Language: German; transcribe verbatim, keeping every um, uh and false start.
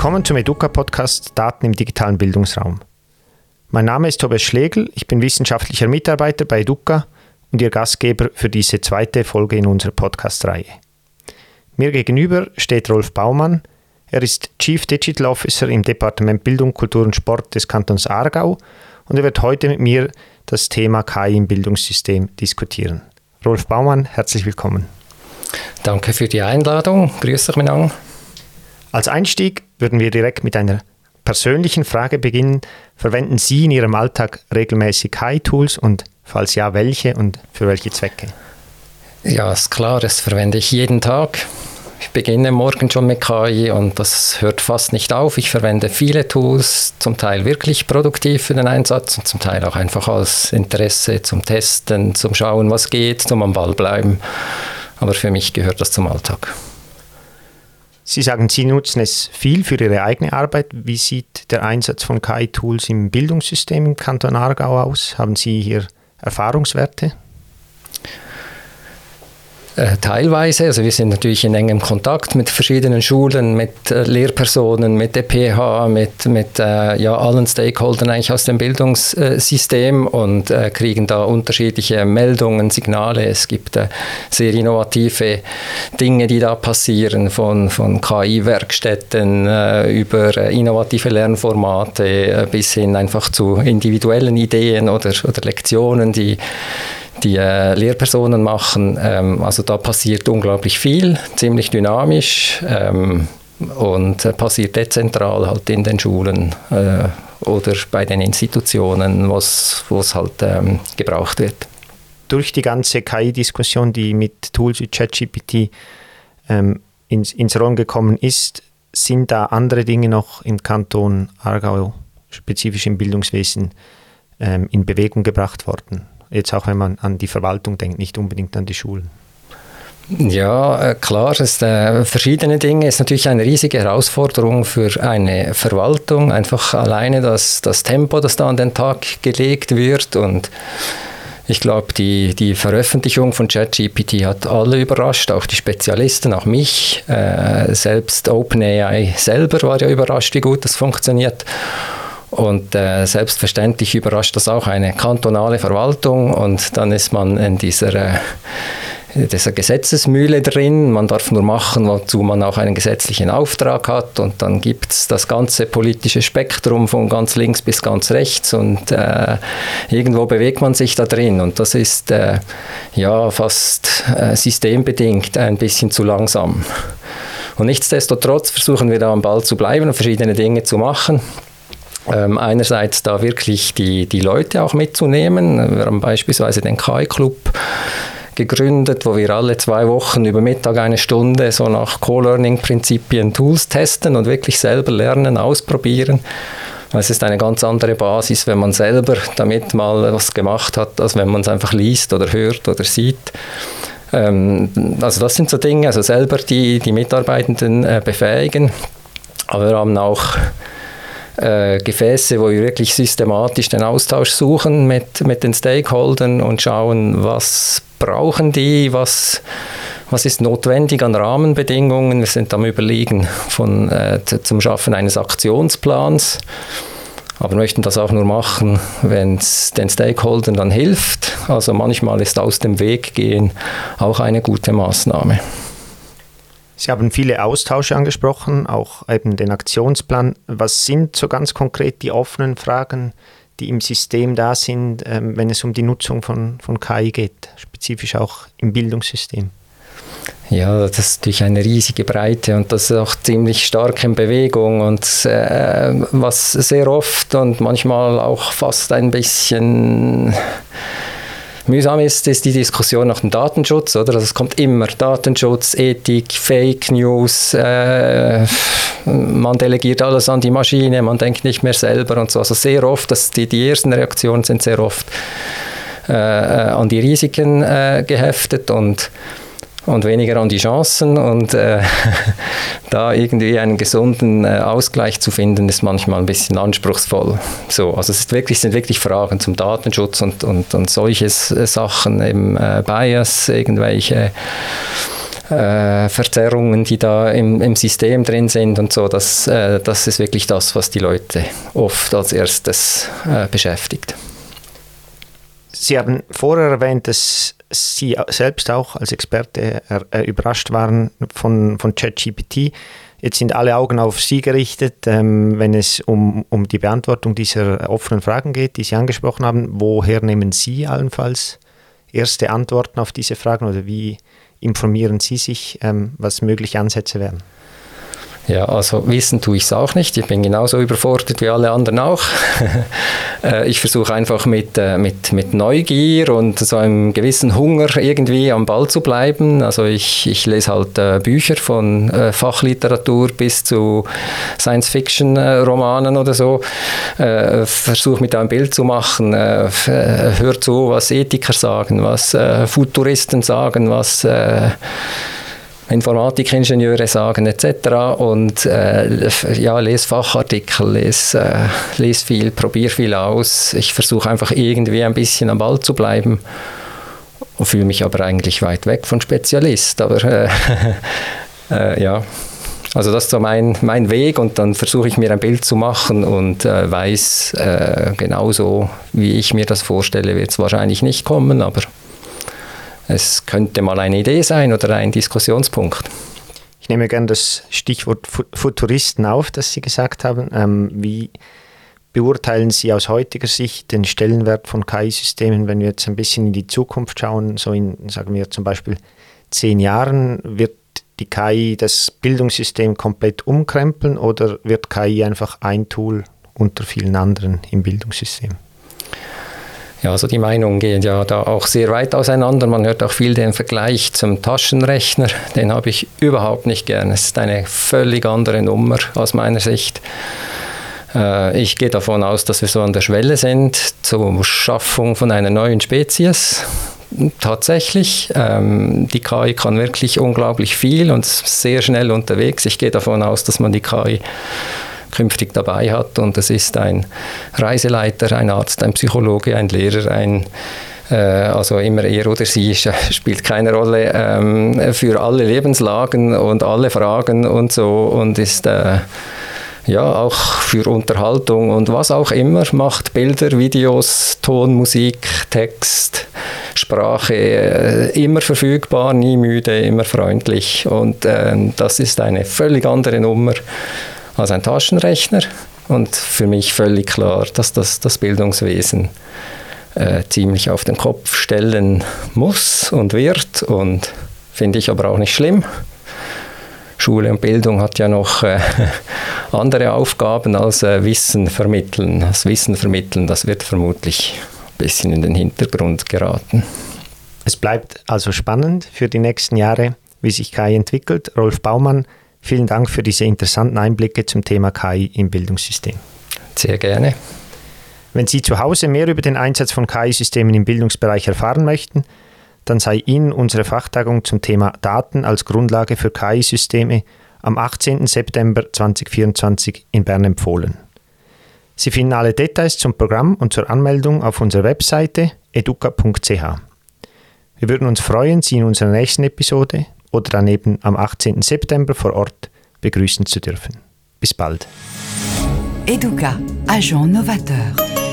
Willkommen zum Educa-Podcast Daten im digitalen Bildungsraum. Mein Name ist Tobias Schlegel, ich bin wissenschaftlicher Mitarbeiter bei Educa und Ihr Gastgeber für diese zweite Folge in unserer Podcast-Reihe. Mir gegenüber steht Rolf Baumann. Er ist Chief Digital Officer im Departement Bildung, Kultur und Sport des Kantons Aargau und er wird heute mit mir das Thema K I im Bildungssystem diskutieren. Rolf Baumann, herzlich willkommen. Danke für die Einladung. Grüß euch miteinander. Als Einstieg würden wir direkt mit einer persönlichen Frage beginnen. Verwenden Sie in Ihrem Alltag regelmäßig K I-Tools und falls ja, welche und für welche Zwecke? Ja, ist klar, das verwende ich jeden Tag. Ich beginne morgen schon mit K I und das hört fast nicht auf. Ich verwende viele Tools, zum Teil wirklich produktiv für den Einsatz und zum Teil auch einfach als Interesse zum Testen, zum Schauen, was geht, zum am Ball bleiben. Aber für mich gehört das zum Alltag. Sie sagen, Sie nutzen es viel für Ihre eigene Arbeit. Wie sieht der Einsatz von K I-Tools im Bildungssystem im Kanton Aargau aus? Haben Sie hier Erfahrungswerte? Äh, teilweise, also wir sind natürlich in engem Kontakt mit verschiedenen Schulen, mit äh, Lehrpersonen, mit der P H, mit, mit äh, ja, allen Stakeholdern eigentlich aus dem Bildungssystem und äh, kriegen da unterschiedliche Meldungen, Signale. Es gibt äh, sehr innovative Dinge, die da passieren, von, von K I-Werkstätten äh, über äh, innovative Lernformate äh, bis hin einfach zu individuellen Ideen oder, oder Lektionen, die die äh, Lehrpersonen machen. Ähm, also da passiert unglaublich viel, ziemlich dynamisch ähm, und äh, passiert dezentral halt in den Schulen äh, oder bei den Institutionen, wo es halt ähm, gebraucht wird. Durch die ganze K I-Diskussion, die mit Tools wie ChatGPT ähm, ins, ins Rollen gekommen ist, sind da andere Dinge noch im Kanton Aargau, spezifisch im Bildungswesen, ähm, in Bewegung gebracht worden? Jetzt auch, wenn man an die Verwaltung denkt, nicht unbedingt an die Schulen. Ja, äh, klar, es ist, äh, verschiedene Dinge. Es ist natürlich eine riesige Herausforderung für eine Verwaltung. Einfach alleine das, das Tempo, das da an den Tag gelegt wird. Und ich glaube, die, die Veröffentlichung von ChatGPT hat alle überrascht, auch die Spezialisten, auch mich. Äh, selbst OpenAI selber war ja überrascht, wie gut das funktioniert. Und äh, selbstverständlich überrascht das auch eine kantonale Verwaltung und dann ist man in dieser, äh, dieser Gesetzesmühle drin. Man darf nur machen, wozu man auch einen gesetzlichen Auftrag hat und dann gibt es das ganze politische Spektrum von ganz links bis ganz rechts und äh, irgendwo bewegt man sich da drin und das ist äh, ja fast äh, systembedingt ein bisschen zu langsam. Und nichtsdestotrotz versuchen wir da am Ball zu bleiben und verschiedene Dinge zu machen. Ähm, einerseits da wirklich die, die Leute auch mitzunehmen. Wir haben beispielsweise den K I-Club gegründet, wo wir alle zwei Wochen über Mittag eine Stunde so nach Co-Learning-Prinzipien Tools testen und wirklich selber lernen, ausprobieren. Es ist eine ganz andere Basis, wenn man selber damit mal was gemacht hat, als wenn man es einfach liest oder hört oder sieht. Ähm, also das sind so Dinge, also selber die, die Mitarbeitenden äh, befähigen. Aber wir haben auch Äh, Gefäße, wo wir wirklich systematisch den Austausch suchen mit, mit den Stakeholdern und schauen, was brauchen die, was, was ist notwendig an Rahmenbedingungen. Wir sind am Überlegen von, äh, zum Schaffen eines Aktionsplans, aber möchten das auch nur machen, wenn es den Stakeholdern dann hilft. Also manchmal ist aus dem Weg gehen auch eine gute Maßnahme. Sie haben viele Austausche angesprochen, auch eben den Aktionsplan. Was sind so ganz konkret die offenen Fragen, die im System da sind, ähm, wenn es um die Nutzung von, von K I geht, spezifisch auch im Bildungssystem? Ja, das ist natürlich eine riesige Breite und das ist auch ziemlich stark in Bewegung und äh, was sehr oft und manchmal auch fast ein bisschen mühsam ist, ist die Diskussion nach dem Datenschutz, oder? Also es kommt immer Datenschutz, Ethik, Fake News, äh, man delegiert alles an die Maschine, man denkt nicht mehr selber und so. Also sehr oft, das, die, die ersten Reaktionen sind sehr oft äh, an die Risiken äh, geheftet und und weniger an die Chancen und äh, da irgendwie einen gesunden äh, Ausgleich zu finden, ist manchmal ein bisschen anspruchsvoll. So, also es ist wirklich, sind wirklich Fragen zum Datenschutz und, und, und solche Sachen, eben äh, Bias, irgendwelche äh, Verzerrungen, die da im, im System drin sind und so. Das, äh, das ist wirklich das, was die Leute oft als erstes äh, beschäftigt. Sie haben vorher erwähnt, dass Sie selbst auch als Experte äh, überrascht waren von, von ChatGPT. Jetzt sind alle Augen auf Sie gerichtet, ähm, wenn es um, um die Beantwortung dieser offenen Fragen geht, die Sie angesprochen haben. Woher nehmen Sie allenfalls erste Antworten auf diese Fragen oder wie informieren Sie sich, ähm, was mögliche Ansätze wären? Ja, also wissen tue ich es auch nicht. Ich bin genauso überfordert wie alle anderen auch. Ich versuche einfach mit, mit, mit Neugier und so einem gewissen Hunger irgendwie am Ball zu bleiben. Also ich, ich lese halt Bücher von Fachliteratur bis zu Science-Fiction-Romanen oder so. Versuche mir da ein Bild zu machen. Hör zu, was Ethiker sagen, was Futuristen sagen, was Informatikingenieure sagen et cetera. Und äh, ja, lese Fachartikel, lese, äh, lese viel, probiere viel aus. Ich versuche einfach irgendwie ein bisschen am Ball zu bleiben und fühle mich aber eigentlich weit weg von Spezialist. Aber äh, äh, ja, also das ist so mein, mein Weg und dann versuche ich mir ein Bild zu machen und äh, weiß, äh, genauso wie ich mir das vorstelle, wird es wahrscheinlich nicht kommen, aber es könnte mal eine Idee sein oder ein Diskussionspunkt. Ich nehme gerne das Stichwort Futuristen auf, das Sie gesagt haben. Ähm, wie beurteilen Sie aus heutiger Sicht den Stellenwert von K I-Systemen, wenn wir jetzt ein bisschen in die Zukunft schauen, so in, sagen wir zum Beispiel zehn Jahren, wird die K I das Bildungssystem komplett umkrempeln oder wird K I einfach ein Tool unter vielen anderen im Bildungssystem? Ja, also die Meinungen gehen ja da auch sehr weit auseinander. Man hört auch viel den Vergleich zum Taschenrechner. Den habe ich überhaupt nicht gern. Es ist eine völlig andere Nummer aus meiner Sicht. Äh, ich gehe davon aus, dass wir so an der Schwelle sind zur Schaffung von einer neuen Spezies. Tatsächlich. Ähm, die K I kann wirklich unglaublich viel und ist sehr schnell unterwegs. Ich gehe davon aus, dass man die K I künftig dabei hat und es ist ein Reiseleiter, ein Arzt, ein Psychologe, ein Lehrer, ein äh, also immer er oder sie spielt keine Rolle ähm, für alle Lebenslagen und alle Fragen und so und ist äh, ja auch für Unterhaltung und was auch immer, macht Bilder, Videos, Ton, Musik, Text, Sprache, äh, immer verfügbar, nie müde, immer freundlich und äh, das ist eine völlig andere Nummer als ein Taschenrechner und für mich völlig klar, dass das das Bildungswesen äh, ziemlich auf den Kopf stellen muss und wird und finde ich aber auch nicht schlimm. Schule und Bildung hat ja noch äh, andere Aufgaben als äh, Wissen vermitteln. Das Wissen vermitteln, das wird vermutlich ein bisschen in den Hintergrund geraten. Es bleibt also spannend für die nächsten Jahre, wie sich K I entwickelt. Rolf Baumann, vielen Dank für diese interessanten Einblicke zum Thema K I im Bildungssystem. Sehr gerne. Wenn Sie zu Hause mehr über den Einsatz von K I-Systemen im Bildungsbereich erfahren möchten, dann sei Ihnen unsere Fachtagung zum Thema Daten als Grundlage für K I-Systeme am achtzehnten September zweitausendvierundzwanzig in Bern empfohlen. Sie finden alle Details zum Programm und zur Anmeldung auf unserer Webseite educa punkt c h. Wir würden uns freuen, Sie in unserer nächsten Episode oder daneben am achtzehnten September vor Ort begrüßen zu dürfen. Bis bald. Educa, agent novateur.